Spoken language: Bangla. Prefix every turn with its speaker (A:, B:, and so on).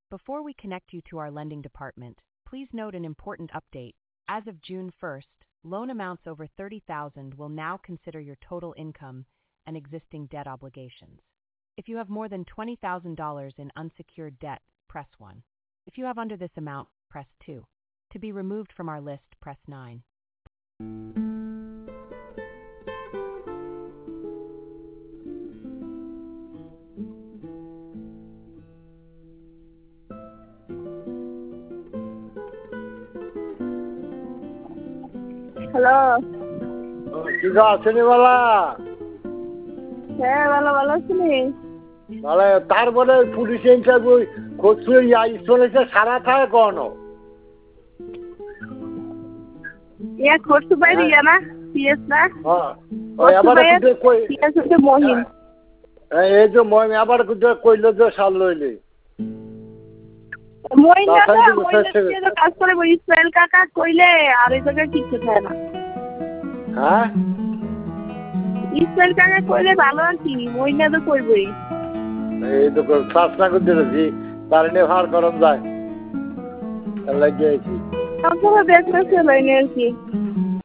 A: Before we connect you to our lending department, please note an important update. As of June 1st, loan amounts over $30,000 will now consider your total income and existing debt obligations. If you have more than $20,000 in unsecured debt, press 1. If you have under this amount, press 2. To be removed from our list, press 9.
B: Hello.
C: কি গো আসেনি বলা?
B: হ্যাঁ ভালো ভালো আছিনি?
C: ভালো। তারপরে পুলিশ ইন্টারভিউ করছে চলেছে সারা খায় কোন?
B: ইয়া করতে পারি না পিএস না?
C: হ্যাঁ। ওই আবার কই
B: পিএস হচ্ছে মহিন।
C: এই যে মহিন আবার কইলো যে সাল লইলে।
B: মহিন না মহিন যে কাজ করে ওই ইসমাইল কাকা কইলে আর এই জায়গায় কিছু থাকে না।
C: হ্যাঁ?
B: ইসমাইল কাকা কইলে ভালো আর কি মহিন তো কইবই।
C: এই তো শাসনা করতে দিছি তার নিয়ে ভার করন যায়। লাগিয়েছি।
B: তারপরে দেখতেছে লাইনে আর কি।